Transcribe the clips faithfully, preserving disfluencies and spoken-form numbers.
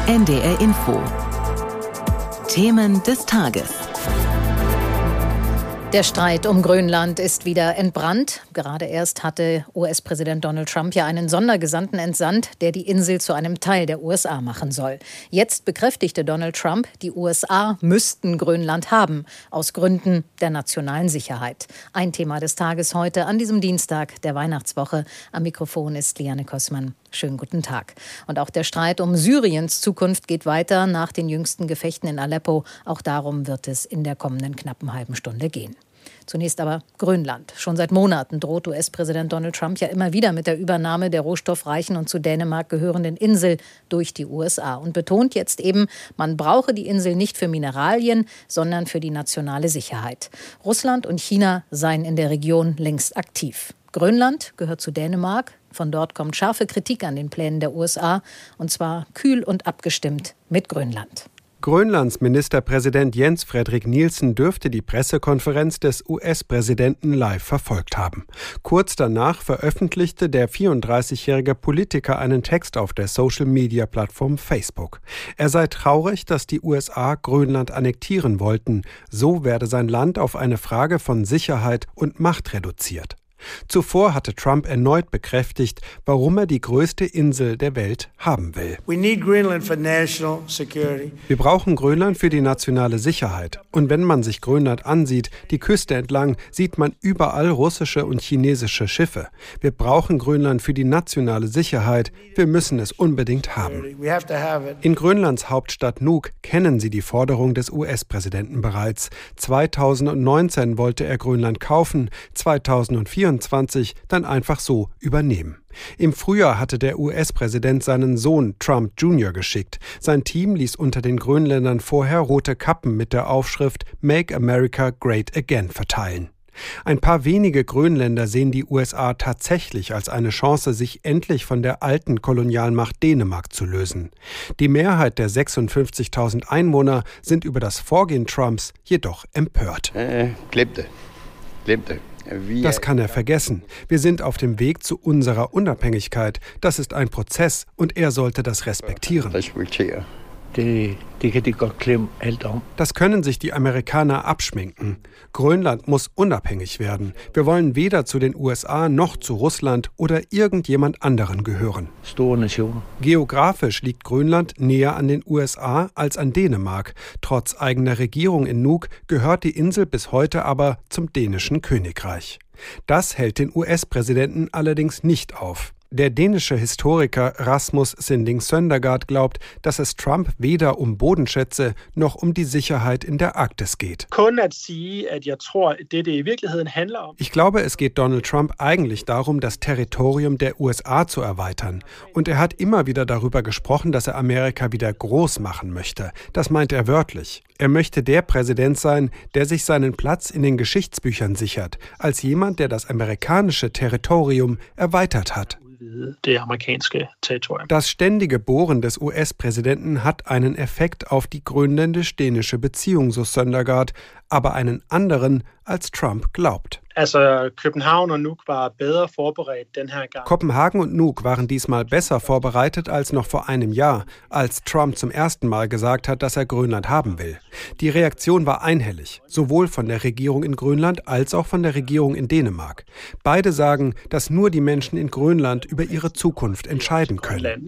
N D R Info. Themen des Tages. Der Streit um Grönland ist wieder entbrannt. Gerade erst hatte U S-Präsident Donald Trump ja einen Sondergesandten entsandt, der die Insel zu einem Teil der U S A machen soll. Jetzt bekräftigte Donald Trump, die U S A müssten Grönland haben, aus Gründen der nationalen Sicherheit. Ein Thema des Tages heute an diesem Dienstag der Weihnachtswoche. Am Mikrofon ist Liane Kossmann. Schönen guten Tag. Und auch der Streit um Syriens Zukunft geht weiter nach den jüngsten Gefechten in Aleppo. Auch darum wird es in der kommenden knappen halben Stunde gehen. Zunächst aber Grönland. Schon seit Monaten droht U S-Präsident Donald Trump ja immer wieder mit der Übernahme der rohstoffreichen und zu Dänemark gehörenden Insel durch die U S A und betont jetzt eben, man brauche die Insel nicht für Mineralien, sondern für die nationale Sicherheit. Russland und China seien in der Region längst aktiv. Grönland gehört zu Dänemark. Von dort kommt scharfe Kritik an den Plänen der U S A, und zwar kühl und abgestimmt mit Grönland. Grönlands Ministerpräsident Jens Frederik Nielsen dürfte die Pressekonferenz des U S-Präsidenten live verfolgt haben. Kurz danach veröffentlichte der vierunddreißigjährige Politiker einen Text auf der Social-Media-Plattform Facebook. Er sei traurig, dass die U S A Grönland annektieren wollten. So werde sein Land auf eine Frage von Sicherheit und Macht reduziert. Zuvor hatte Trump erneut bekräftigt, warum er die größte Insel der Welt haben will. Wir brauchen Grönland für die nationale Sicherheit. Und wenn man sich Grönland ansieht, die Küste entlang, sieht man überall russische und chinesische Schiffe. Wir brauchen Grönland für die nationale Sicherheit. Wir müssen es unbedingt haben. In Grönlands Hauptstadt Nuuk kennen Sie die Forderung des U S-Präsidenten bereits. zweitausendneunzehn wollte er Grönland kaufen, zweitausendvierundzwanzig dann einfach so übernehmen. Im Frühjahr hatte der U S-Präsident seinen Sohn Trump Junior geschickt. Sein Team ließ unter den Grönländern vorher rote Kappen mit der Aufschrift Make America Great Again verteilen. Ein paar wenige Grönländer sehen die U S A tatsächlich als eine Chance, sich endlich von der alten Kolonialmacht Dänemark zu lösen. Die Mehrheit der sechsundfünfzigtausend Einwohner sind über das Vorgehen Trumps jedoch empört. Äh, klebte. Klebte. Das kann er vergessen. Wir sind auf dem Weg zu unserer Unabhängigkeit. Das ist ein Prozess und er sollte das respektieren. Das können sich die Amerikaner abschminken. Grönland muss unabhängig werden. Wir wollen weder zu den U S A noch zu Russland oder irgendjemand anderen gehören. Geografisch liegt Grönland näher an den U S A als an Dänemark. Trotz eigener Regierung in Nuuk gehört die Insel bis heute aber zum dänischen Königreich. Das hält den U S-Präsidenten allerdings nicht auf. Der dänische Historiker Rasmus Sinding Søndergaard glaubt, dass es Trump weder um Bodenschätze noch um die Sicherheit in der Arktis geht. Ich glaube, es geht Donald Trump eigentlich darum, das Territorium der U S A zu erweitern. Und er hat immer wieder darüber gesprochen, dass er Amerika wieder groß machen möchte. Das meint er wörtlich. Er möchte der Präsident sein, der sich seinen Platz in den Geschichtsbüchern sichert, als jemand, der das amerikanische Territorium erweitert hat. Das ständige Bohren des U S-Präsidenten hat einen Effekt auf die grönländisch-dänische Beziehung, so Søndergaard, aber einen anderen, als Trump glaubt. Also København und Nuuk war besser vorbereitet den her Gang. Kopenhagen und Nuuk waren diesmal besser vorbereitet als noch vor einem Jahr, als Trump zum ersten Mal gesagt hat, dass er Grönland haben will. Die Reaktion war einhellig, sowohl von der Regierung in Grönland als auch von der Regierung in Dänemark. Beide sagen, dass nur die Menschen in Grönland über ihre Zukunft entscheiden können.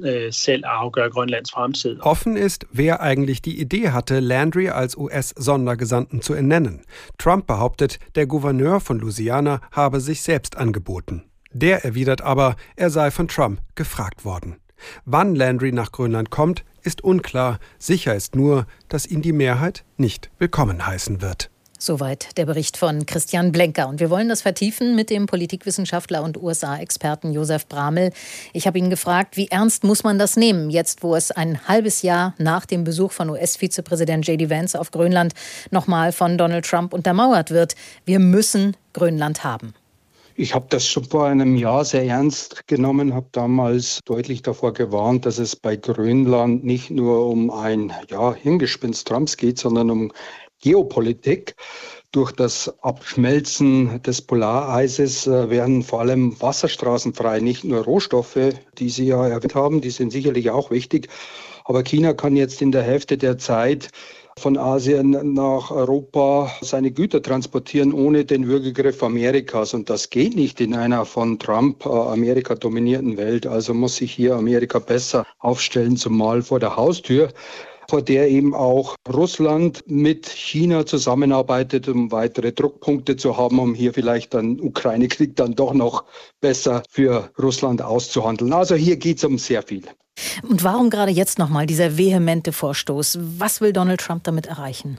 Offen ist, wer eigentlich die Idee hatte, Landry als U S-Sondergesandten zu ernennen. Trump behauptet, der Gouverneur von Louisiana habe sich selbst angeboten. Der erwidert aber, er sei von Trump gefragt worden. Wann Landry nach Grönland kommt, ist unklar. Sicher ist nur, dass ihn die Mehrheit nicht willkommen heißen wird. Soweit der Bericht von Christian Blenker. Und wir wollen das vertiefen mit dem Politikwissenschaftler und U S A-Experten Josef Bramel. Ich habe ihn gefragt, wie ernst muss man das nehmen, jetzt wo es ein halbes Jahr nach dem Besuch von U S-Vizepräsident J D Vance auf Grönland nochmal von Donald Trump untermauert wird. Wir müssen Grönland haben. Ich habe das schon vor einem Jahr sehr ernst genommen, habe damals deutlich davor gewarnt, dass es bei Grönland nicht nur um ein ja, Hingespinst Trumps geht, sondern um Geopolitik. Durch das Abschmelzen des Polareises werden vor allem Wasserstraßen frei, nicht nur Rohstoffe, die Sie ja erwähnt haben, die sind sicherlich auch wichtig. Aber China kann jetzt in der Hälfte der Zeit von Asien nach Europa seine Güter transportieren ohne den Würgegriff Amerikas. Und das geht nicht in einer von Trump äh, Amerika dominierten Welt. Also muss sich hier Amerika besser aufstellen, zumal vor der Haustür, vor der eben auch Russland mit China zusammenarbeitet, um weitere Druckpunkte zu haben, um hier vielleicht den Ukraine-Krieg dann doch noch besser für Russland auszuhandeln. Also hier geht es um sehr viel. Und warum gerade jetzt nochmal dieser vehemente Vorstoß? Was will Donald Trump damit erreichen?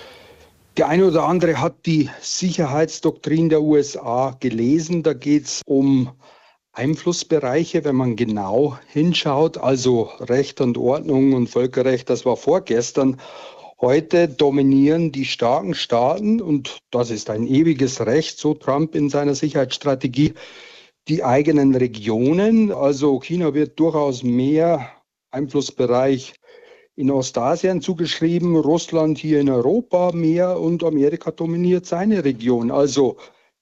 Der eine oder andere hat die Sicherheitsdoktrin der U S A gelesen. Da geht es um Einflussbereiche, wenn man genau hinschaut, also Recht und Ordnung und Völkerrecht, das war vorgestern. Heute dominieren die starken Staaten, und das ist ein ewiges Recht, so Trump in seiner Sicherheitsstrategie, die eigenen Regionen. Also China wird durchaus mehr Einflussbereich in Ostasien zugeschrieben, Russland hier in Europa mehr und Amerika dominiert seine Region. Also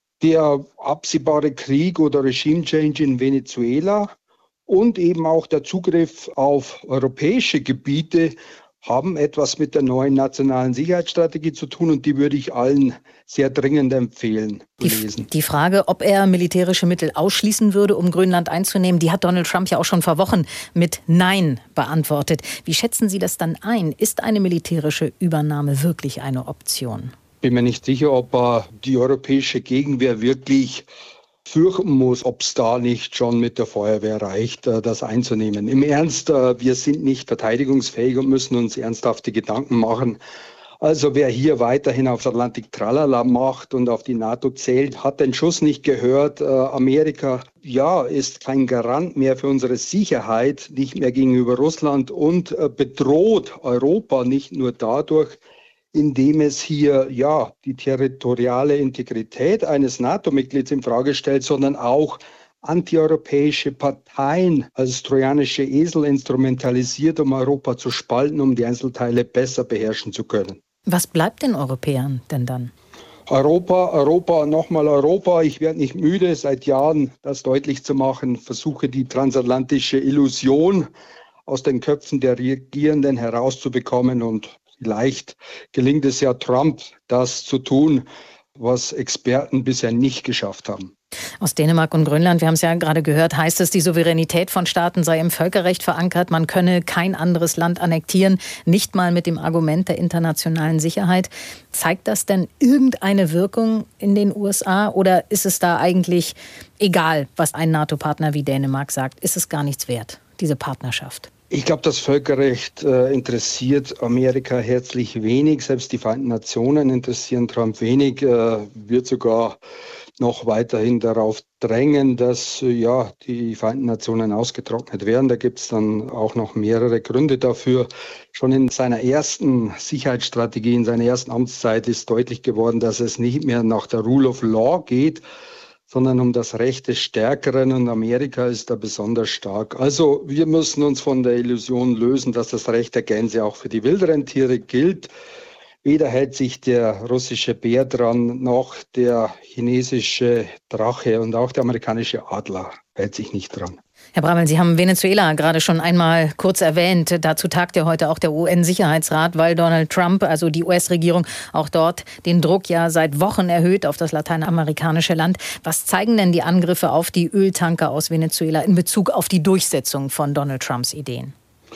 der absehbare Krieg oder Regime-Change in Venezuela und eben auch der Zugriff auf europäische Gebiete haben etwas mit der neuen nationalen Sicherheitsstrategie zu tun, und die würde ich allen sehr dringend empfehlen zu lesen. Die, die Frage, ob er militärische Mittel ausschließen würde, um Grönland einzunehmen, die hat Donald Trump ja auch schon vor Wochen mit Nein beantwortet. Wie schätzen Sie das dann ein? Ist eine militärische Übernahme wirklich eine Option? Ich bin mir nicht sicher, ob er die europäische Gegenwehr wirklich fürchten muss, ob es da nicht schon mit der Feuerwehr reicht, das einzunehmen. Im Ernst, wir sind nicht verteidigungsfähig und müssen uns ernsthafte Gedanken machen. Also wer hier weiterhin aufs Atlantik Tralala macht und auf die NATO zählt, hat den Schuss nicht gehört. Amerika, ja, ist kein Garant mehr für unsere Sicherheit, nicht mehr gegenüber Russland, und bedroht Europa nicht nur dadurch, indem es hier ja die territoriale Integrität eines NATO-Mitglieds in Frage stellt, sondern auch antieuropäische Parteien als trojanische Esel instrumentalisiert, um Europa zu spalten, um die Einzelteile besser beherrschen zu können. Was bleibt den Europäern denn dann? Europa, Europa, nochmal Europa. Ich werde nicht müde, seit Jahren das deutlich zu machen, versuche die transatlantische Illusion aus den Köpfen der Regierenden herauszubekommen, und vielleicht gelingt es ja Trump, das zu tun, was Experten bisher nicht geschafft haben. Aus Dänemark und Grönland, wir haben es ja gerade gehört, heißt es, die Souveränität von Staaten sei im Völkerrecht verankert. Man könne kein anderes Land annektieren, nicht mal mit dem Argument der internationalen Sicherheit. Zeigt das denn irgendeine Wirkung in den U S A, oder ist es da eigentlich egal, was ein NATO-Partner wie Dänemark sagt? Ist es gar nichts wert, diese Partnerschaft? Ich glaube, das Völkerrecht äh, interessiert Amerika herzlich wenig. Selbst die Vereinten Nationen interessieren Trump wenig. Äh, wird sogar noch weiterhin darauf drängen, dass äh, ja die Vereinten Nationen ausgetrocknet werden. Da gibt es dann auch noch mehrere Gründe dafür. Schon in seiner ersten Sicherheitsstrategie, in seiner ersten Amtszeit ist deutlich geworden, dass es nicht mehr nach der Rule of Law geht, sondern um das Recht des Stärkeren, und Amerika ist da besonders stark. Also wir müssen uns von der Illusion lösen, dass das Recht der Gänse auch für die wilderen Tiere gilt. Weder hält sich der russische Bär dran, noch der chinesische Drache, und auch der amerikanische Adler hält sich nicht dran. Herr Bramel, Sie haben Venezuela gerade schon einmal kurz erwähnt. Dazu tagt ja heute auch der U N-Sicherheitsrat, weil Donald Trump, also die U S-Regierung, auch dort den Druck ja seit Wochen erhöht auf das lateinamerikanische Land. Was zeigen denn die Angriffe auf die Öltanker aus Venezuela in Bezug auf die Durchsetzung von Donald Trumps Ideen?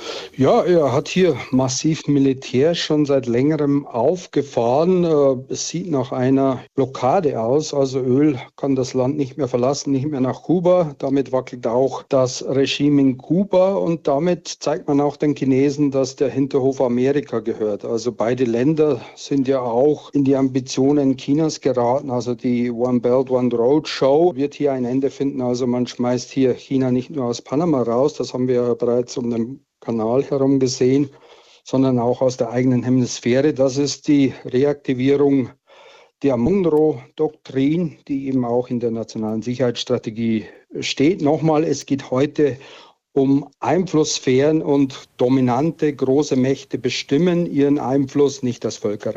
Ja, er hat hier massiv Militär schon seit längerem aufgefahren. Es sieht nach einer Blockade aus. Also Öl kann das Land nicht mehr verlassen, nicht mehr nach Kuba. Damit wackelt auch das Regime in Kuba, und damit zeigt man auch den Chinesen, dass der Hinterhof Amerika gehört. Also beide Länder sind ja auch in die Ambitionen Chinas geraten. Also die One Belt, One Road Show wird hier ein Ende finden. Also man schmeißt hier China nicht nur aus Panama raus, das haben wir ja bereits um den Kanal herum gesehen, sondern auch aus der eigenen Hemisphäre. Das ist die Reaktivierung der Monroe-Doktrin, die eben auch in der nationalen Sicherheitsstrategie steht. Nochmal, es geht heute um Einflusssphären, und dominante große Mächte bestimmen ihren Einfluss, nicht das Völkerrecht.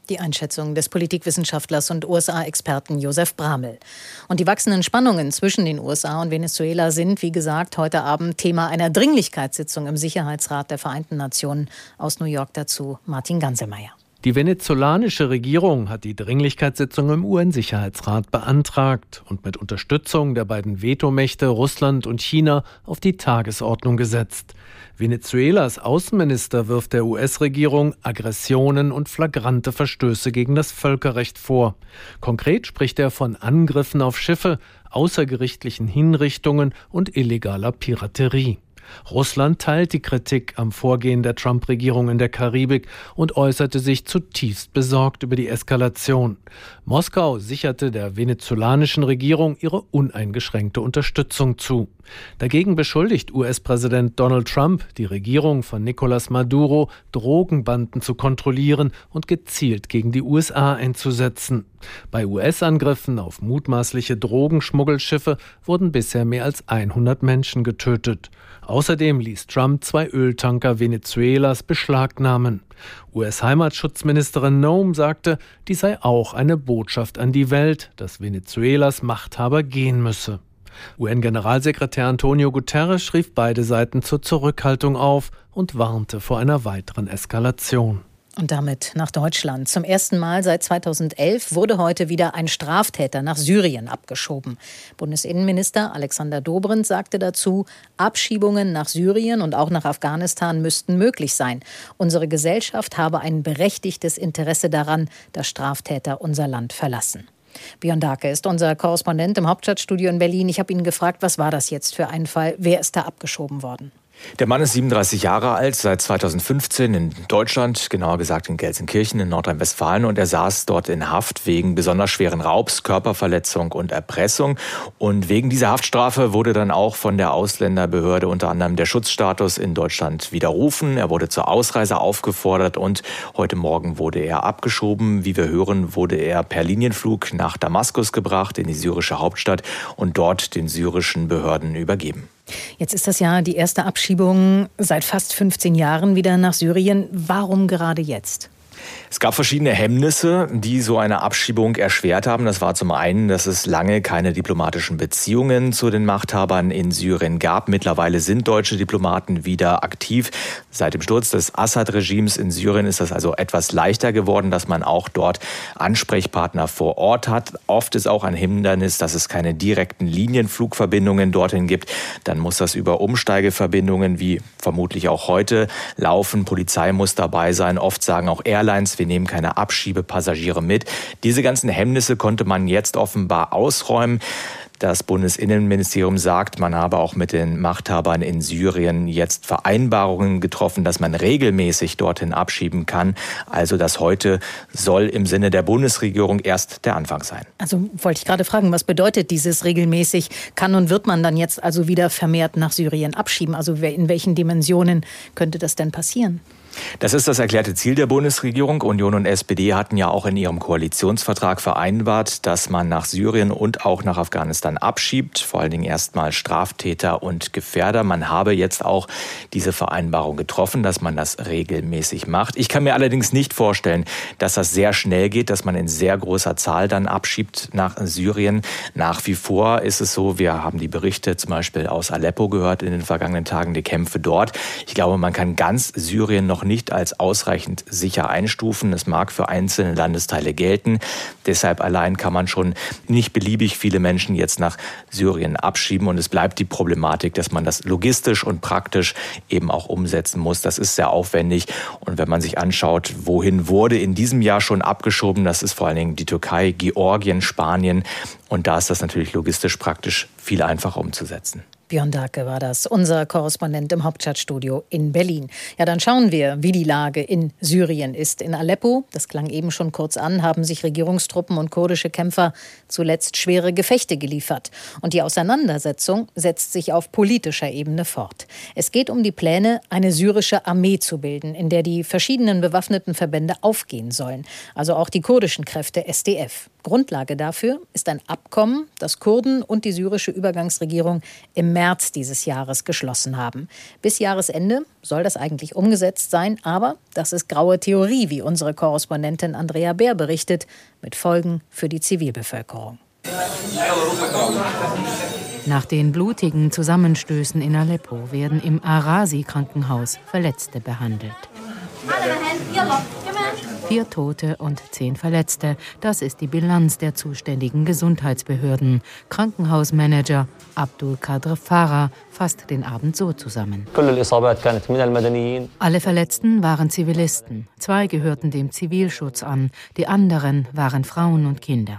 Die Einschätzung des Politikwissenschaftlers und U S A-Experten Josef Bramel. Und die wachsenden Spannungen zwischen den U S A und Venezuela sind, wie gesagt, heute Abend Thema einer Dringlichkeitssitzung im Sicherheitsrat der Vereinten Nationen. Aus New York dazu Martin Ganselmeier. Die venezolanische Regierung hat die Dringlichkeitssitzung im U N-Sicherheitsrat beantragt und mit Unterstützung der beiden Vetomächte Russland und China auf die Tagesordnung gesetzt. Venezuelas Außenminister wirft der U S-Regierung Aggressionen und flagrante Verstöße gegen das Völkerrecht vor. Konkret spricht er von Angriffen auf Schiffe, außergerichtlichen Hinrichtungen und illegaler Piraterie. Russland teilt die Kritik am Vorgehen der Trump-Regierung in der Karibik und äußerte sich zutiefst besorgt über die Eskalation. Moskau sicherte der venezolanischen Regierung ihre uneingeschränkte Unterstützung zu. Dagegen beschuldigt U S-Präsident Donald Trump die Regierung von Nicolás Maduro, Drogenbanden zu kontrollieren und gezielt gegen die U S A einzusetzen. Bei U S-Angriffen auf mutmaßliche Drogenschmuggelschiffe wurden bisher mehr als hundert Menschen getötet. Außerdem ließ Trump zwei Öltanker Venezuelas beschlagnahmen. U S-Heimatschutzministerin Noem sagte, dies sei auch eine Botschaft an die Welt, dass Venezuelas Machthaber gehen müsse. U N-Generalsekretär Antonio Guterres rief beide Seiten zur Zurückhaltung auf und warnte vor einer weiteren Eskalation. Und damit nach Deutschland. Zum ersten Mal seit zweitausendelf wurde heute wieder ein Straftäter nach Syrien abgeschoben. Bundesinnenminister Alexander Dobrindt sagte dazu, Abschiebungen nach Syrien und auch nach Afghanistan müssten möglich sein. Unsere Gesellschaft habe ein berechtigtes Interesse daran, dass Straftäter unser Land verlassen. Björn Dahlke ist unser Korrespondent im Hauptstadtstudio in Berlin. Ich habe ihn gefragt, was war das jetzt für ein Fall? Wer ist da abgeschoben worden? Der Mann ist siebenunddreißig Jahre alt, seit zweitausendfünfzehn in Deutschland, genauer gesagt in Gelsenkirchen in Nordrhein-Westfalen, und er saß dort in Haft wegen besonders schweren Raubs, Körperverletzung und Erpressung. Und wegen dieser Haftstrafe wurde dann auch von der Ausländerbehörde unter anderem der Schutzstatus in Deutschland widerrufen. Er wurde zur Ausreise aufgefordert und heute Morgen wurde er abgeschoben. Wie wir hören, wurde er per Linienflug nach Damaskus gebracht, in die syrische Hauptstadt, und dort den syrischen Behörden übergeben. Jetzt ist das ja die erste Abschiebung seit fast fünfzehn Jahren wieder nach Syrien. Warum gerade jetzt? Es gab verschiedene Hemmnisse, die so eine Abschiebung erschwert haben. Das war zum einen, dass es lange keine diplomatischen Beziehungen zu den Machthabern in Syrien gab. Mittlerweile sind deutsche Diplomaten wieder aktiv. Seit dem Sturz des Assad-Regimes in Syrien ist das also etwas leichter geworden, dass man auch dort Ansprechpartner vor Ort hat. Oft ist auch ein Hindernis, dass es keine direkten Linienflugverbindungen dorthin gibt. Dann muss das über Umsteigeverbindungen, wie vermutlich auch heute, laufen. Polizei muss dabei sein. Oft sagen auch Airlines, wir nehmen keine Abschiebepassagiere mit. Diese ganzen Hemmnisse konnte man jetzt offenbar ausräumen. Das Bundesinnenministerium sagt, man habe auch mit den Machthabern in Syrien jetzt Vereinbarungen getroffen, dass man regelmäßig dorthin abschieben kann. Also das heute soll im Sinne der Bundesregierung erst der Anfang sein. Also wollte ich gerade fragen, was bedeutet dieses regelmäßig? Kann und wird man dann jetzt also wieder vermehrt nach Syrien abschieben? Also in welchen Dimensionen könnte das denn passieren? Das ist das erklärte Ziel der Bundesregierung. Union und S P D hatten ja auch in ihrem Koalitionsvertrag vereinbart, dass man nach Syrien und auch nach Afghanistan abschiebt, vor allen Dingen erstmal Straftäter und Gefährder. Man habe jetzt auch diese Vereinbarung getroffen, dass man das regelmäßig macht. Ich kann mir allerdings nicht vorstellen, dass das sehr schnell geht, dass man in sehr großer Zahl dann abschiebt nach Syrien. Nach wie vor ist es so, wir haben die Berichte zum Beispiel aus Aleppo gehört in den vergangenen Tagen, die Kämpfe dort. Ich glaube, man kann ganz Syrien noch nicht als ausreichend sicher einstufen. Es mag für einzelne Landesteile gelten. Deshalb allein kann man schon nicht beliebig viele Menschen jetzt nach Syrien abschieben. Und es bleibt die Problematik, dass man das logistisch und praktisch eben auch umsetzen muss. Das ist sehr aufwendig. Und wenn man sich anschaut, wohin wurde in diesem Jahr schon abgeschoben, das ist vor allen Dingen die Türkei, Georgien, Spanien. Und da ist das natürlich logistisch praktisch viel einfacher umzusetzen. Björn Dahlke war das, unser Korrespondent im Hauptstadtstudio in Berlin. Ja, dann schauen wir, wie die Lage in Syrien ist. In Aleppo, das klang eben schon kurz an, haben sich Regierungstruppen und kurdische Kämpfer zuletzt schwere Gefechte geliefert. Und die Auseinandersetzung setzt sich auf politischer Ebene fort. Es geht um die Pläne, eine syrische Armee zu bilden, in der die verschiedenen bewaffneten Verbände aufgehen sollen. Also auch die kurdischen Kräfte S D F. Grundlage dafür ist ein Abkommen, das Kurden und die syrische Übergangsregierung im März dieses Jahres geschlossen haben. Bis Jahresende soll das eigentlich umgesetzt sein, aber das ist graue Theorie, wie unsere Korrespondentin Andrea Beer berichtet, mit Folgen für die Zivilbevölkerung. Nach den blutigen Zusammenstößen in Aleppo werden im Arasi-Krankenhaus Verletzte behandelt. Vier Tote und zehn Verletzte, das ist die Bilanz der zuständigen Gesundheitsbehörden. Krankenhausmanager Abdul Kader Farah fasst den Abend so zusammen. Alle Verletzten waren Zivilisten. Zwei gehörten dem Zivilschutz an, die anderen waren Frauen und Kinder.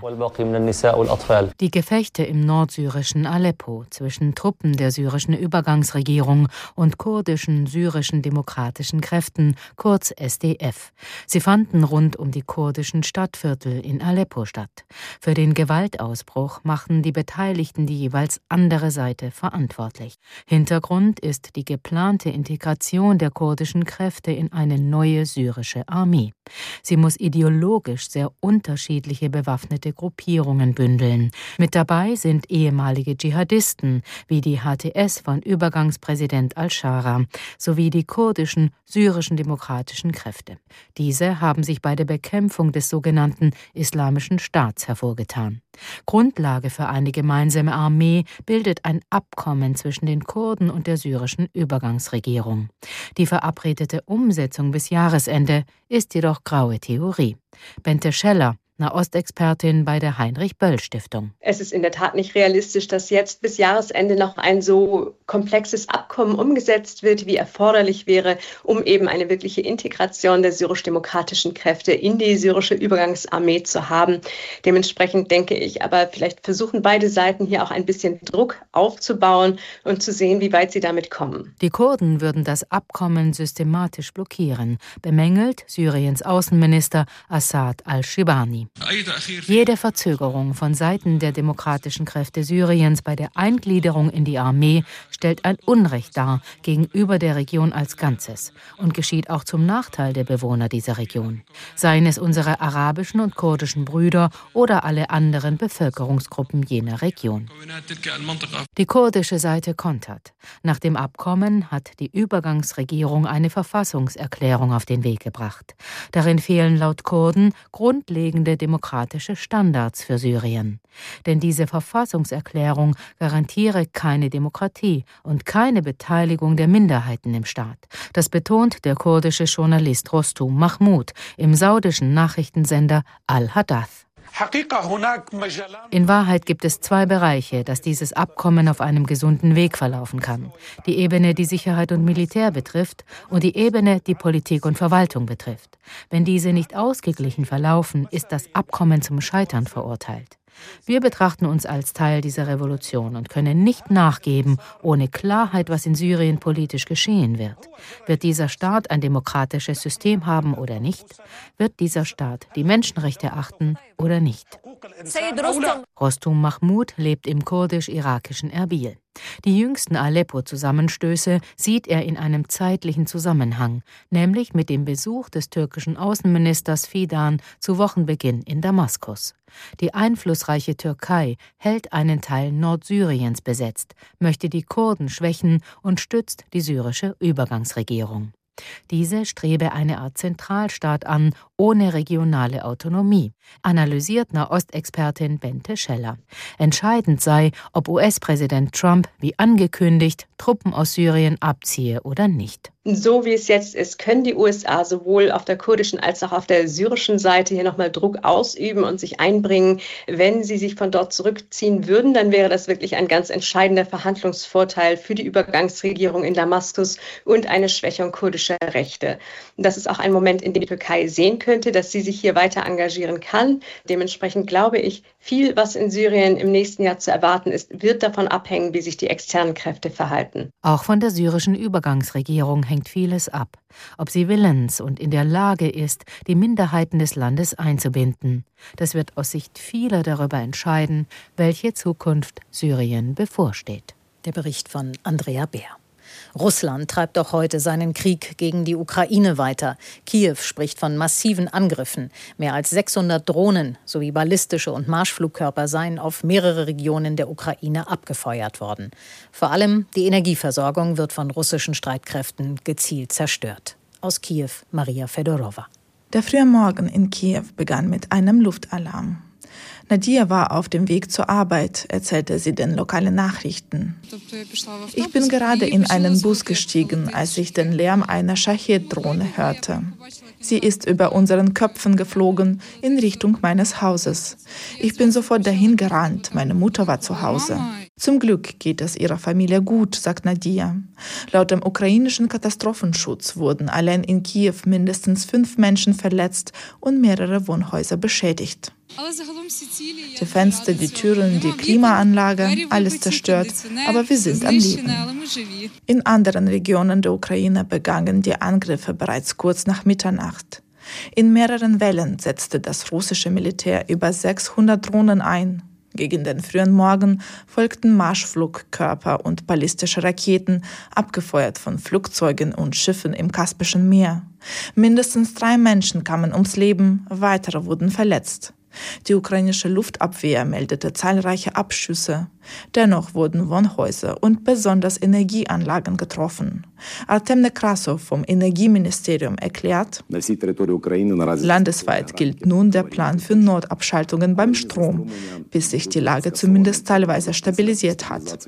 Die Gefechte im nordsyrischen Aleppo zwischen Truppen der syrischen Übergangsregierung und kurdischen syrischen demokratischen Kräften, kurz S D F. Sie fanden rund um die kurdischen Stadtviertel in Aleppo statt. Für den Gewaltausbruch machten die Beteiligten die jeweils andere Seite verantwortlich. Hintergrund ist die geplante Integration der kurdischen Kräfte in eine neue syrische Armee. Sie muss ideologisch sehr unterschiedliche bewaffnete Gruppierungen bündeln. Mit dabei sind ehemalige Dschihadisten wie die H T S von Übergangspräsident al-Shara sowie die kurdischen syrischen demokratischen Kräfte. Diese haben sich bei der Bekämpfung des sogenannten Islamischen Staats hervorgetan. Grundlage für eine gemeinsame Armee bildet ein Abkommen zwischen den Kurden und der syrischen Übergangsregierung. Die verabredete Umsetzung bis Jahresende ist jedoch graue Theorie. Bente Scheller, Nahostexpertin bei der Heinrich-Böll-Stiftung. Es ist in der Tat nicht realistisch, dass jetzt bis Jahresende noch ein so komplexes Abkommen umgesetzt wird, wie erforderlich wäre, um eben eine wirkliche Integration der syrisch-demokratischen Kräfte in die syrische Übergangsarmee zu haben. Dementsprechend denke ich aber, vielleicht versuchen beide Seiten hier auch ein bisschen Druck aufzubauen und zu sehen, wie weit sie damit kommen. Die Kurden würden das Abkommen systematisch blockieren, bemängelt Syriens Außenminister Assad al-Shibani. Jede Verzögerung von Seiten der demokratischen Kräfte Syriens bei der Eingliederung in die Armee stellt ein Unrecht dar gegenüber der Region als Ganzes und geschieht auch zum Nachteil der Bewohner dieser Region, seien es unsere arabischen und kurdischen Brüder oder alle anderen Bevölkerungsgruppen jener Region. Die kurdische Seite kontert. Nach dem Abkommen hat die Übergangsregierung eine Verfassungserklärung auf den Weg gebracht. Darin fehlen laut Kurden grundlegende demokratische Standards für Syrien. Denn diese Verfassungserklärung garantiere keine Demokratie und keine Beteiligung der Minderheiten im Staat. Das betont der kurdische Journalist Rostum Mahmoud im saudischen Nachrichtensender Al-Hadath. In Wahrheit gibt es zwei Bereiche, dass dieses Abkommen auf einem gesunden Weg verlaufen kann. Die Ebene, die Sicherheit und Militär betrifft, und die Ebene, die Politik und Verwaltung betrifft. Wenn diese nicht ausgeglichen verlaufen, ist das Abkommen zum Scheitern verurteilt. Wir betrachten uns als Teil dieser Revolution und können nicht nachgeben, ohne Klarheit, was in Syrien politisch geschehen wird. Wird dieser Staat ein demokratisches System haben oder nicht? Wird dieser Staat die Menschenrechte achten oder nicht? Rostum Mahmoud lebt im kurdisch-irakischen Erbil. Die jüngsten Aleppo-Zusammenstöße sieht er in einem zeitlichen Zusammenhang, nämlich mit dem Besuch des türkischen Außenministers Fidan zu Wochenbeginn in Damaskus. Die einflussreiche Türkei hält einen Teil Nordsyriens besetzt, möchte die Kurden schwächen und stützt die syrische Übergangsregierung. Diese strebe eine Art Zentralstaat an, ohne regionale Autonomie, analysiert Nahostexpertin Bente Scheller. Entscheidend sei, ob U S-Präsident Trump, wie angekündigt, Truppen aus Syrien abziehe oder nicht. So wie es jetzt ist, können die U S A sowohl auf der kurdischen als auch auf der syrischen Seite hier nochmal Druck ausüben und sich einbringen. Wenn sie sich von dort zurückziehen würden, dann wäre das wirklich ein ganz entscheidender Verhandlungsvorteil für die Übergangsregierung in Damaskus und eine Schwächung kurdischer Rechte. Das ist auch ein Moment, in dem die Türkei sehen könnte, dass sie sich hier weiter engagieren kann. Dementsprechend glaube ich, viel, was in Syrien im nächsten Jahr zu erwarten ist, wird davon abhängen, wie sich die externen Kräfte verhalten. Auch von der syrischen Übergangsregierung hängt vieles ab, ob sie willens und in der Lage ist, die Minderheiten des Landes einzubinden. Das wird aus Sicht vieler darüber entscheiden, welche Zukunft Syrien bevorsteht. Der Bericht von Andrea Beer. Russland treibt auch heute seinen Krieg gegen die Ukraine weiter. Kiew spricht von massiven Angriffen. Mehr als sechshundert Drohnen sowie ballistische und Marschflugkörper seien auf mehrere Regionen der Ukraine abgefeuert worden. Vor allem die Energieversorgung wird von russischen Streitkräften gezielt zerstört. Aus Kiew, Maria Fedorova. Der frühe Morgen in Kiew begann mit einem Luftalarm. Nadia war auf dem Weg zur Arbeit, erzählte sie den lokalen Nachrichten. Ich bin gerade in einen Bus gestiegen, als ich den Lärm einer Schachet-Drohne hörte. Sie ist über unseren Köpfen geflogen in Richtung meines Hauses. Ich bin sofort dahin gerannt, meine Mutter war zu Hause. Zum Glück geht es ihrer Familie gut, sagt Nadia. Laut dem ukrainischen Katastrophenschutz wurden allein in Kiew mindestens fünf Menschen verletzt und mehrere Wohnhäuser beschädigt. Die Fenster, die Türen, die Klimaanlage, alles zerstört, aber wir sind am Leben. In anderen Regionen der Ukraine begannen die Angriffe bereits kurz nach Mitternacht. In mehreren Wellen setzte das russische Militär über sechshundert Drohnen ein. Gegen den frühen Morgen folgten Marschflugkörper und ballistische Raketen, abgefeuert von Flugzeugen und Schiffen im Kaspischen Meer. Mindestens drei Menschen kamen ums Leben, weitere wurden verletzt. Die ukrainische Luftabwehr meldete zahlreiche Abschüsse. Dennoch wurden Wohnhäuser und besonders Energieanlagen getroffen. Artem Nekrasov vom Energieministerium erklärt, landesweit gilt nun der Plan für Notabschaltungen beim Strom, bis sich die Lage zumindest teilweise stabilisiert hat.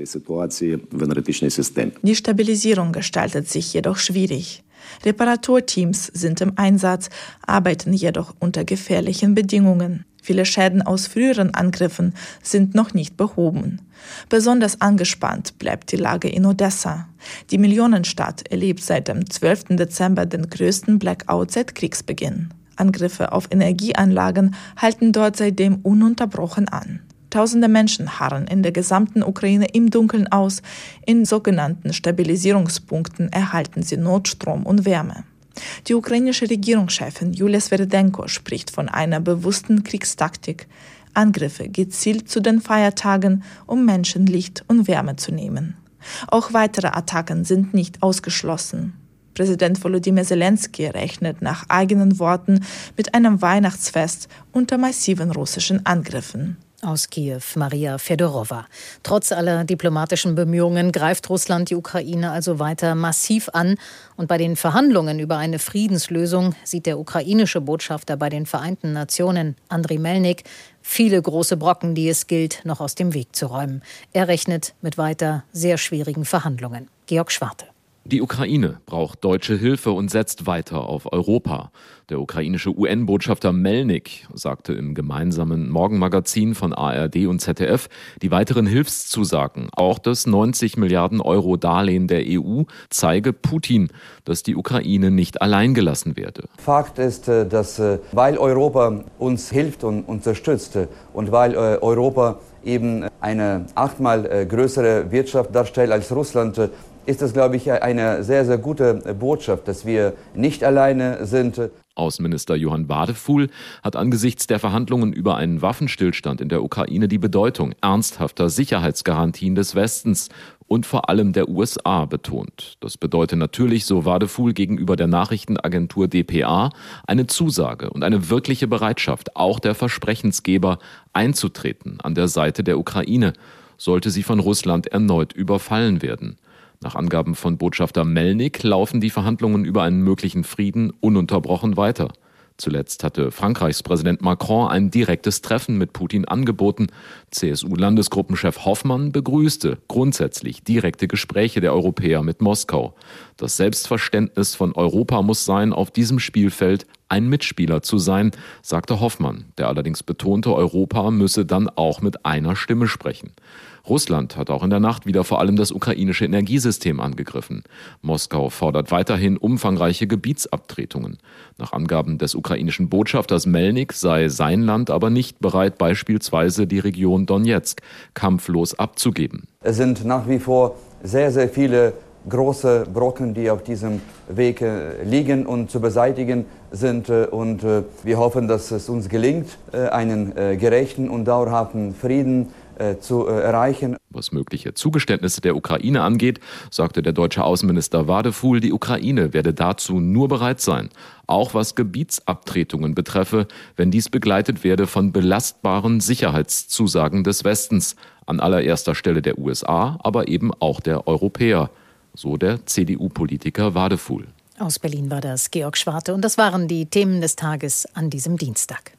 Die Stabilisierung gestaltet sich jedoch schwierig. Reparaturteams sind im Einsatz, arbeiten jedoch unter gefährlichen Bedingungen. Viele Schäden aus früheren Angriffen sind noch nicht behoben. Besonders angespannt bleibt die Lage in Odessa. Die Millionenstadt erlebt seit dem zwölften Dezember den größten Blackout seit Kriegsbeginn. Angriffe auf Energieanlagen halten dort seitdem ununterbrochen an. Tausende Menschen harren in der gesamten Ukraine im Dunkeln aus. In sogenannten Stabilisierungspunkten erhalten sie Notstrom und Wärme. Die ukrainische Regierungschefin Julia Sverdenko spricht von einer bewussten Kriegstaktik. Angriffe gezielt zu den Feiertagen, um Menschen Licht und Wärme zu nehmen. Auch weitere Attacken sind nicht ausgeschlossen. Präsident Volodymyr Zelensky rechnet nach eigenen Worten mit einem Weihnachtsfest unter massiven russischen Angriffen. Aus Kiew, Maria Fedorova. Trotz aller diplomatischen Bemühungen greift Russland die Ukraine also weiter massiv an. Und bei den Verhandlungen über eine Friedenslösung sieht der ukrainische Botschafter bei den Vereinten Nationen, Andriy Melnik, viele große Brocken, die es gilt, noch aus dem Weg zu räumen. Er rechnet mit weiter sehr schwierigen Verhandlungen. Georg Schwarte. Die Ukraine braucht deutsche Hilfe und setzt weiter auf Europa. Der ukrainische U N-Botschafter Melnik sagte im gemeinsamen Morgenmagazin von A R D und Z D F, die weiteren Hilfszusagen, auch das neunzig Milliarden Euro Darlehen der E U, zeige Putin, dass die Ukraine nicht allein gelassen werde. Fakt ist, dass weil Europa uns hilft und unterstützt und weil Europa eben eine achtmal größere Wirtschaft darstellt als Russland, ist das, glaube ich, eine sehr, sehr gute Botschaft, dass wir nicht alleine sind. Außenminister Johann Wadefuhl hat angesichts der Verhandlungen über einen Waffenstillstand in der Ukraine die Bedeutung ernsthafter Sicherheitsgarantien des Westens und vor allem der U S A betont. Das bedeutet natürlich, so Wadefuhl gegenüber der Nachrichtenagentur D P A, eine Zusage und eine wirkliche Bereitschaft, auch der Versprechensgeber einzutreten an der Seite der Ukraine, sollte sie von Russland erneut überfallen werden. Nach Angaben von Botschafter Melnik laufen die Verhandlungen über einen möglichen Frieden ununterbrochen weiter. Zuletzt hatte Frankreichs Präsident Macron ein direktes Treffen mit Putin angeboten. C S U-Landesgruppenchef Hoffmann begrüßte grundsätzlich direkte Gespräche der Europäer mit Moskau. Das Selbstverständnis von Europa muss sein, auf diesem Spielfeld ein Mitspieler zu sein, sagte Hoffmann, der allerdings betonte, Europa müsse dann auch mit einer Stimme sprechen. Russland hat auch in der Nacht wieder vor allem das ukrainische Energiesystem angegriffen. Moskau fordert weiterhin umfangreiche Gebietsabtretungen. Nach Angaben des ukrainischen Botschafters Melnik sei sein Land aber nicht bereit, beispielsweise die Region Donezk kampflos abzugeben. Es sind nach wie vor sehr, sehr viele große Brocken, die auf diesem Weg liegen und zu beseitigen sind. Und wir hoffen, dass es uns gelingt, einen gerechten und dauerhaften Frieden äh, zu äh, erreichen. Was mögliche Zugeständnisse der Ukraine angeht, sagte der deutsche Außenminister Wadefuhl, die Ukraine werde dazu nur bereit sein, auch was Gebietsabtretungen betreffe, wenn dies begleitet werde von belastbaren Sicherheitszusagen des Westens, an allererster Stelle der U S A, aber eben auch der Europäer, so der C D U-Politiker Wadefuhl. Aus Berlin war das Georg Schwarte und das waren die Themen des Tages an diesem Dienstag.